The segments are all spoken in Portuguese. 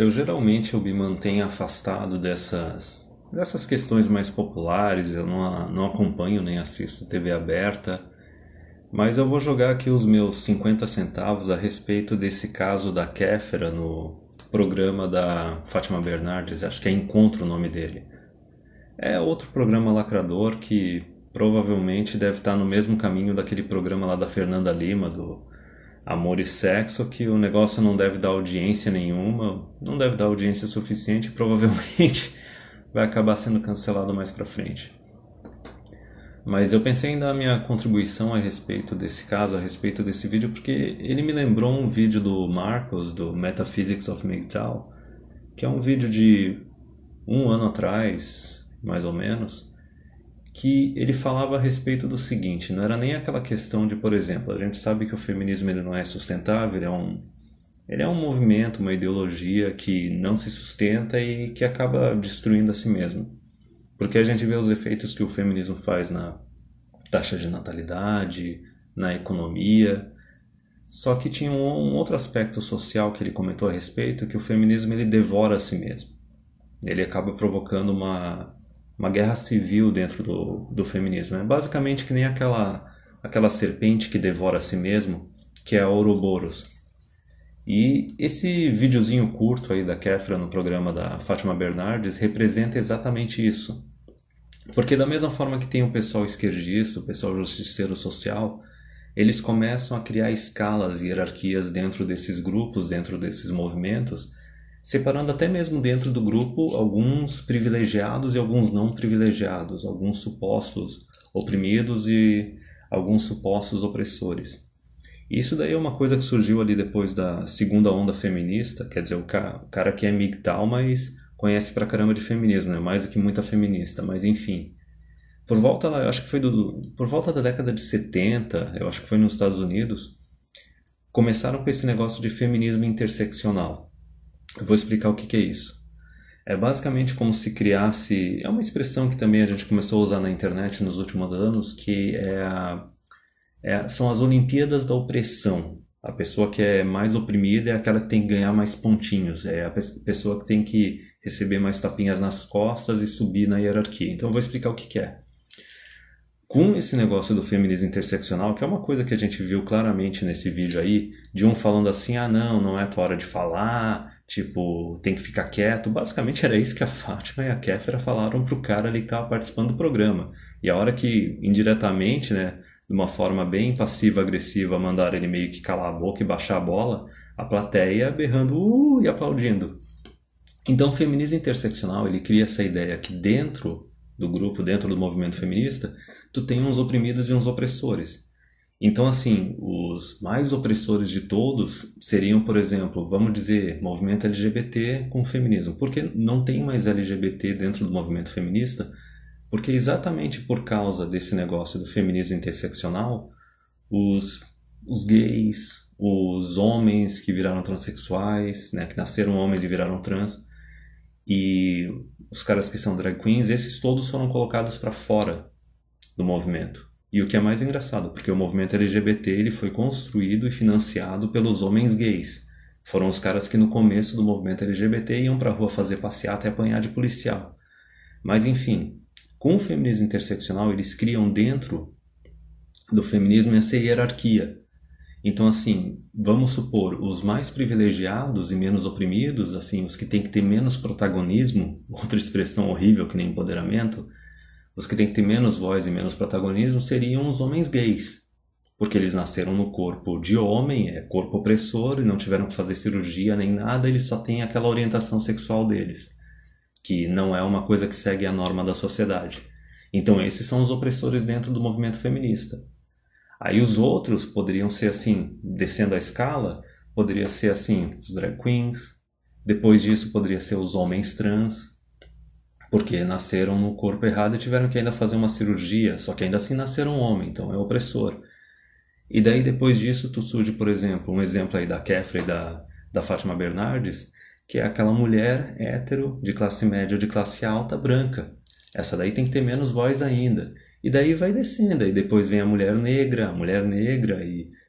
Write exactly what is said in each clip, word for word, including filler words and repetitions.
Eu geralmente eu me mantenho afastado dessas, dessas questões mais populares, eu não, não acompanho nem assisto T V aberta, mas eu vou jogar aqui os meus cinquenta centavos a respeito desse caso da Kéfera no programa da Fátima Bernardes, acho que é Encontro o nome dele. É outro programa lacrador que provavelmente deve estar no mesmo caminho daquele programa lá da Fernanda Lima, do Amor e Sexo, que o negócio não deve dar audiência nenhuma, não deve dar audiência suficiente e provavelmente vai acabar sendo cancelado mais pra frente. Mas eu pensei em dar a minha contribuição a respeito desse caso, a respeito desse vídeo, porque ele me lembrou um vídeo do Marcos, do Metaphysics of M G T O W, que é um vídeo de um ano atrás, mais ou menos, que ele falava a respeito do seguinte, não era nem aquela questão de, por exemplo, a gente sabe que o feminismo ele não é sustentável, ele é um, ele é um movimento, uma ideologia que não se sustenta e que acaba destruindo a si mesmo. Porque a gente vê os efeitos que o feminismo faz na taxa de natalidade, na economia. Só que tinha um, um outro aspecto social que ele comentou a respeito, que o feminismo ele devora a si mesmo. Ele acaba provocando uma, uma guerra civil dentro do, do feminismo. É basicamente que nem aquela, aquela serpente que devora a si mesmo, que é a Ouroboros. E esse videozinho curto aí da Kéfera no programa da Fátima Bernardes representa exatamente isso. Porque da mesma forma que tem o pessoal esquerdista, o pessoal justiceiro social, eles começam a criar escalas e hierarquias dentro desses grupos, dentro desses movimentos, separando até mesmo dentro do grupo alguns privilegiados e alguns não privilegiados, alguns supostos oprimidos e alguns supostos opressores. Isso daí é uma coisa que surgiu ali depois da segunda onda feminista, quer dizer, o cara, o cara que é M G T O W, mas conhece pra caramba de feminismo, né? Mais do que muita feminista, mas enfim. Por volta, eu acho que foi do, por volta da década de setenta, eu acho que foi nos Estados Unidos, começaram com esse negócio de feminismo interseccional. Eu vou explicar o que, que é isso. É basicamente como se criasse, é uma expressão que também a gente começou a usar na internet nos últimos anos, que é a É, são as Olimpíadas da Opressão. A pessoa que é mais oprimida é aquela que tem que ganhar mais pontinhos. É a pe- pessoa que tem que receber mais tapinhas nas costas e subir na hierarquia. Então eu vou explicar o que, que é. Com esse negócio do feminismo interseccional, que é uma coisa que a gente viu claramente nesse vídeo aí, de um falando assim, ah não, não é tua hora de falar, tipo, tem que ficar quieto. Basicamente era isso que a Fátima e a Kéfera falaram pro cara ali que estava participando do programa. E a hora que, indiretamente, né, de uma forma bem passiva-agressiva, mandaram ele meio que calar a boca e baixar a bola, a plateia berrando uh, e aplaudindo. Então o feminismo interseccional, ele cria essa ideia que dentro do grupo, dentro do movimento feminista, tu tem uns oprimidos e uns opressores. Então, assim, os mais opressores de todos seriam, por exemplo, vamos dizer, movimento L G B T com feminismo. Porque não tem mais L G B T dentro do movimento feminista? Porque exatamente por causa desse negócio do feminismo interseccional, os, os gays, os homens que viraram transexuais, né, que nasceram homens e viraram trans, e os caras que são drag queens, esses todos foram colocados para fora do movimento. E o que é mais engraçado, porque o movimento L G B T ele foi construído e financiado pelos homens gays. Foram os caras que no começo do movimento L G B T iam pra rua fazer passeata e apanhar de policial. Mas enfim, com o feminismo interseccional eles criam dentro do feminismo essa hierarquia. Então, assim, vamos supor, os mais privilegiados e menos oprimidos, assim, os que têm que ter menos protagonismo, outra expressão horrível que nem empoderamento, os que têm que ter menos voz e menos protagonismo seriam os homens gays, porque eles nasceram no corpo de homem, é corpo opressor, e não tiveram que fazer cirurgia nem nada, eles só têm aquela orientação sexual deles, que não é uma coisa que segue a norma da sociedade. Então, esses são os opressores dentro do movimento feminista. Aí os outros poderiam ser assim, descendo a escala, poderia ser assim, os drag queens, depois disso poderia ser os homens trans, porque nasceram no corpo errado e tiveram que ainda fazer uma cirurgia, só que ainda assim nasceram homem, então é opressor. E daí depois disso tu surge, por exemplo, um exemplo aí da Kéfera e da, da Fátima Bernardes, que é aquela mulher hétero, de classe média ou de classe alta, branca. Essa daí tem que ter menos voz ainda. E daí vai descendo, e depois vem a mulher negra, a mulher negra, e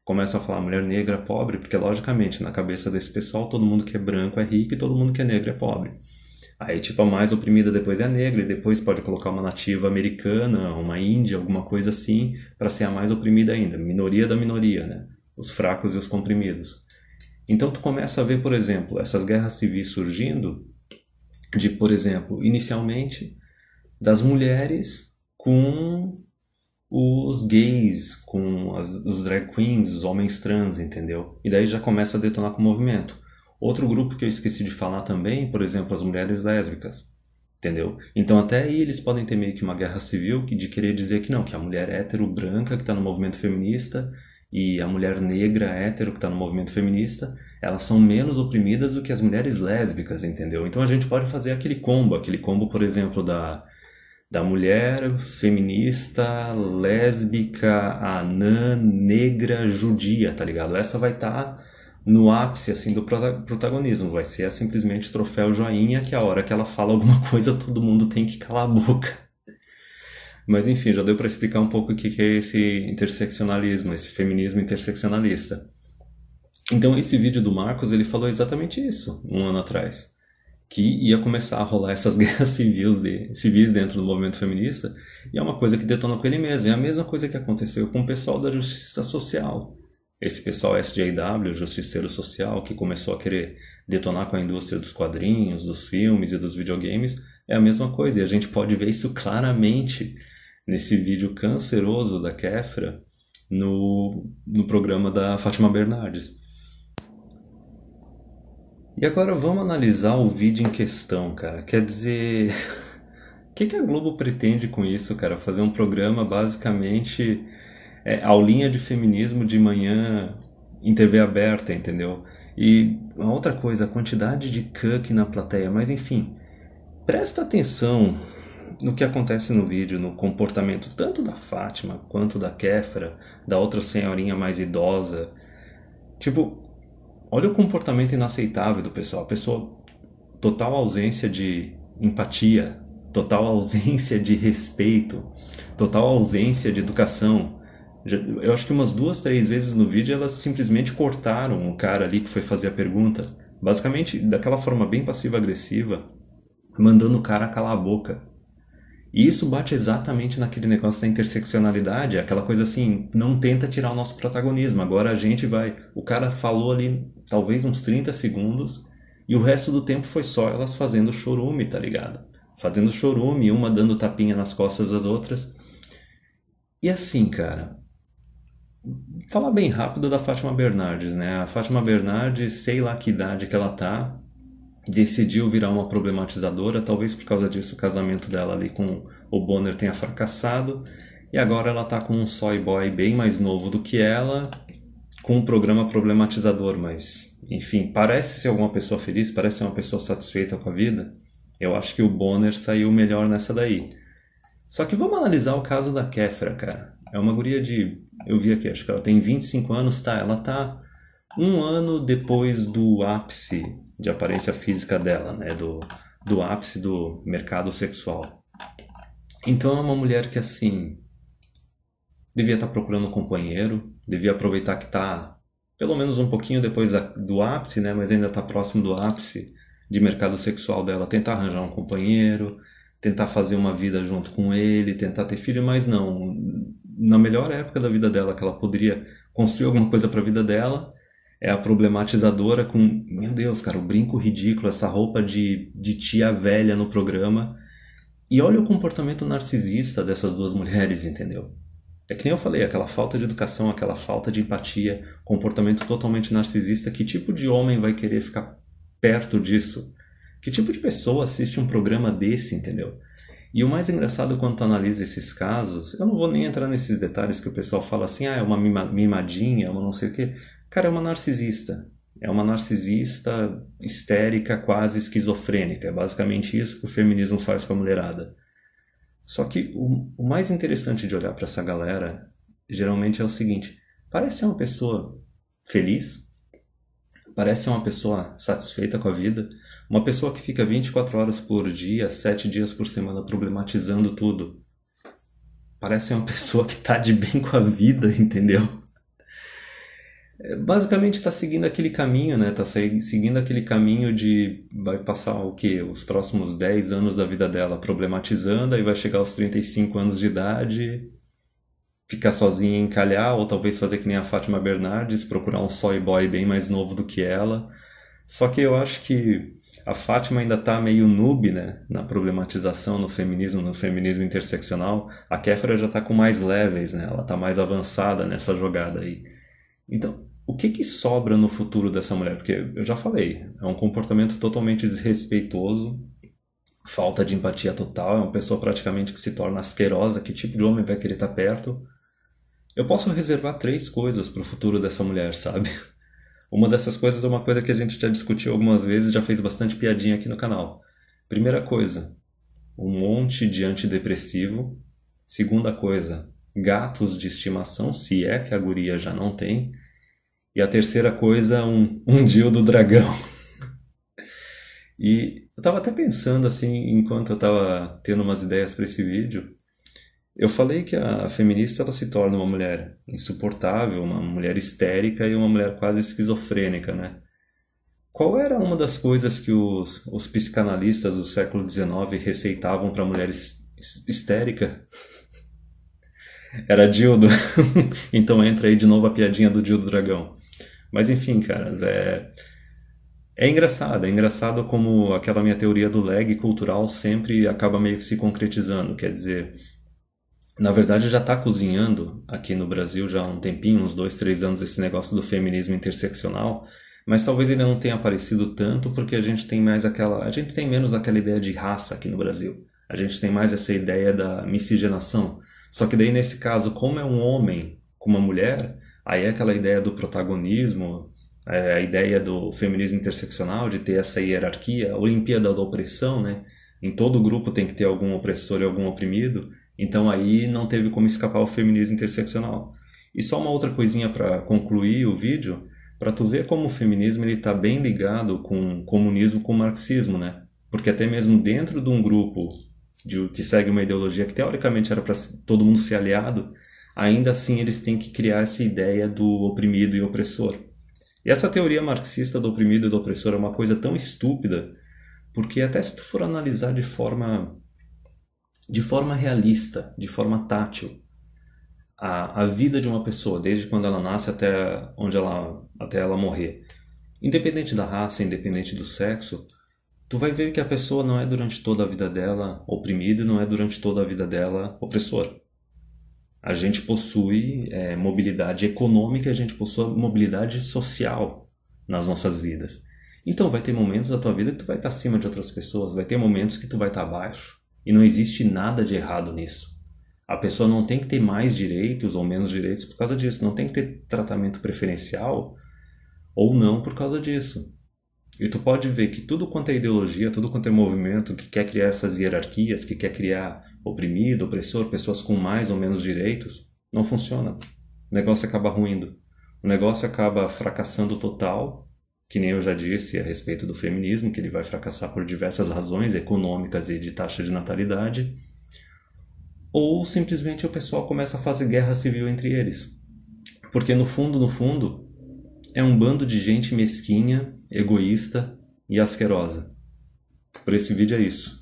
Começa a falar mulher negra é pobre, porque logicamente na cabeça desse pessoal todo mundo que é branco é rico e todo mundo que é negro é pobre. Aí tipo a mais oprimida depois é a negra e depois pode colocar uma nativa americana, uma índia, alguma coisa assim, para ser a mais oprimida ainda, minoria da minoria, né? Os fracos e os comprimidos. Então tu começa a ver, por exemplo, essas guerras civis surgindo de, por exemplo, inicialmente das mulheres com os gays, com as, os drag queens, os homens trans, entendeu? E daí já começa a detonar com o movimento. Outro grupo que eu esqueci de falar também, por exemplo, as mulheres lésbicas, entendeu? Então até aí eles podem ter meio que uma guerra civil de querer dizer que não, que a mulher hétero branca que está no movimento feminista e a mulher negra hétero que está no movimento feminista, elas são menos oprimidas do que as mulheres lésbicas, entendeu? Então a gente pode fazer aquele combo, aquele combo, por exemplo, da, da mulher feminista, lésbica, anã, negra, judia, tá ligado? Essa vai estar tá no ápice, assim, do protagonismo, vai ser simplesmente troféu joinha, que a hora que ela fala alguma coisa todo mundo tem que calar a boca. Mas enfim, já deu para explicar um pouco o que é esse interseccionalismo, esse feminismo interseccionalista. Então esse vídeo do Marcos, ele falou exatamente isso, um ano atrás. Que ia começar a rolar essas guerras civis, de, civis dentro do movimento feminista, e é uma coisa que detona com ele mesmo. É a mesma coisa que aconteceu com o pessoal da justiça social. Esse pessoal S J W, justiceiro social, que começou a querer detonar com a indústria dos quadrinhos, dos filmes e dos videogames, é a mesma coisa. E a gente pode ver isso claramente nesse vídeo canceroso da Kéfera no, no programa da Fátima Bernardes. E agora vamos analisar o vídeo em questão, cara. Quer dizer, o que, que a Globo pretende com isso, cara? Fazer um programa basicamente é, aulinha de feminismo de manhã em T V aberta, entendeu? E uma outra coisa, a quantidade de cuck na plateia, mas enfim, presta atenção no que acontece no vídeo, no comportamento tanto da Fátima quanto da Kéfera, da outra senhorinha mais idosa. Tipo, olha o comportamento inaceitável do pessoal. A pessoa, total ausência de empatia, total ausência de respeito, total ausência de educação. Eu acho que umas duas, três vezes no vídeo elas simplesmente cortaram o cara ali que foi fazer a pergunta. Basicamente, daquela forma bem passiva-agressiva, mandando o cara calar a boca. E isso bate exatamente naquele negócio da interseccionalidade, aquela coisa assim, não tenta tirar o nosso protagonismo, agora a gente vai... O cara falou ali talvez uns trinta segundos e o resto do tempo foi só elas fazendo chorume, tá ligado? Fazendo chorume, uma dando tapinha nas costas das outras. E assim, cara, falar bem rápido da Fátima Bernardes, né? A Fátima Bernardes, sei lá que idade que ela tá, decidiu virar uma problematizadora, talvez por causa disso o casamento dela ali com o Bonner tenha fracassado, e agora ela tá com um soy boy bem mais novo do que ela, com um programa problematizador, mas enfim, parece ser uma pessoa feliz, parece ser uma pessoa satisfeita com a vida. Eu acho que o Bonner saiu melhor nessa daí. Só que vamos analisar o caso da Kéfera, cara. É uma guria de... Eu vi aqui, acho que ela tem vinte e cinco anos, tá? Ela tá um ano depois do ápice de aparência física dela, né? Do, do ápice do mercado sexual. Então é uma mulher que, assim, devia estar procurando um companheiro, devia aproveitar que está pelo menos um pouquinho depois da, do ápice, né? Mas ainda está próximo do ápice de mercado sexual dela, tentar arranjar um companheiro, tentar fazer uma vida junto com ele, tentar ter filho, mas não. Na melhor época da vida dela, que ela poderia construir alguma coisa para a vida dela, é a problematizadora com, meu Deus, cara, o brinco ridículo, essa roupa de, de tia velha no programa. E olha o comportamento narcisista dessas duas mulheres, entendeu? É que nem eu falei, aquela falta de educação, aquela falta de empatia, comportamento totalmente narcisista. Que tipo de homem vai querer ficar perto disso? Que tipo de pessoa assiste um programa desse, entendeu? E o mais engraçado quando tu analisa esses casos, eu não vou nem entrar nesses detalhes que o pessoal fala assim, ah, é uma mimadinha, é uma não sei o quê. Cara, é uma narcisista. É uma narcisista histérica, quase esquizofrênica. É basicamente isso que o feminismo faz com a mulherada. Só que o, o mais interessante de olhar para essa galera, geralmente é o seguinte, parece ser uma pessoa feliz, parece ser uma pessoa satisfeita com a vida, uma pessoa que fica vinte e quatro horas por dia, sete dias por semana problematizando tudo. Parece ser uma pessoa que tá de bem com a vida, entendeu? Basicamente está seguindo aquele caminho, né? Tá seguindo aquele caminho de vai passar o quê? Os próximos dez anos da vida dela problematizando, aí vai chegar aos trinta e cinco anos de idade, ficar sozinha e encalhar, ou talvez fazer que nem a Fátima Bernardes, procurar um soy boy bem mais novo do que ela. Só que eu acho que a Fátima ainda tá meio noob, né? Na problematização, no feminismo, no feminismo interseccional. A Kéfera já tá com mais levels, né? Ela tá mais avançada nessa jogada aí. Então, o que que sobra no futuro dessa mulher? Porque eu já falei, é um comportamento totalmente desrespeitoso, falta de empatia total, é uma pessoa praticamente que se torna asquerosa, que tipo de homem vai querer estar perto? Eu posso reservar três coisas para o futuro dessa mulher, sabe? Uma dessas coisas é uma coisa que a gente já discutiu algumas vezes, já fez bastante piadinha aqui no canal. Primeira coisa, um monte de antidepressivo. Segunda coisa, gatos de estimação, se é que a guria já não tem. E a terceira coisa, um, um dildo dragão. E eu tava até pensando assim, enquanto eu tava tendo umas ideias para esse vídeo, eu falei que a feminista ela se torna uma mulher insuportável, uma mulher histérica e uma mulher quase esquizofrênica, né? Qual era uma das coisas que os, os psicanalistas do século dezenove receitavam para mulher histérica? Era dildo. Então entra aí de novo a piadinha do dildo dragão. Mas enfim, caras, é... É engraçado, é engraçado como aquela minha teoria do lag cultural sempre acaba meio que se concretizando. Quer dizer, na verdade já está cozinhando aqui no Brasil já há um tempinho, uns dois, três anos, esse negócio do feminismo interseccional, mas talvez ele não tenha aparecido tanto porque a gente tem mais aquela, a gente tem menos aquela ideia de raça aqui no Brasil. A gente tem mais essa ideia da miscigenação. Só que daí nesse caso, como é um homem com uma mulher, aí é aquela ideia do protagonismo, é a ideia do feminismo interseccional, de ter essa hierarquia, a Olimpíada da opressão, né? Em todo grupo tem que ter algum opressor e algum oprimido, então aí não teve como escapar o feminismo interseccional. E só uma outra coisinha para concluir o vídeo, para tu ver como o feminismo está bem ligado com o comunismo, com o marxismo, né? Porque até mesmo dentro de um grupo de, que segue uma ideologia que teoricamente era para todo mundo ser aliado, ainda assim eles têm que criar essa ideia do oprimido e opressor. E essa teoria marxista do oprimido e do opressor é uma coisa tão estúpida, porque até se tu for analisar de forma, de forma realista, de forma tátil, a, a vida de uma pessoa, desde quando ela nasce até, onde ela, até ela morrer, independente da raça, independente do sexo, tu vai ver que a pessoa não é durante toda a vida dela oprimida e não é durante toda a vida dela opressor. A gente possui é, mobilidade econômica, a gente possui mobilidade social nas nossas vidas. Então vai ter momentos da tua vida que tu vai estar acima de outras pessoas, vai ter momentos que tu vai estar abaixo. E não existe nada de errado nisso. A pessoa não tem que ter mais direitos ou menos direitos por causa disso. Não tem que ter tratamento preferencial ou não por causa disso. E tu pode ver que tudo quanto é ideologia, tudo quanto é movimento que quer criar essas hierarquias, que quer criar oprimido, opressor, pessoas com mais ou menos direitos, não funciona. O negócio acaba ruindo. O negócio acaba fracassando total, que nem eu já disse a respeito do feminismo, que ele vai fracassar por diversas razões econômicas e de taxa de natalidade, ou simplesmente o pessoal começa a fazer guerra civil entre eles. Porque no fundo, no fundo, é um bando de gente mesquinha, egoísta e asquerosa. Por esse vídeo é isso.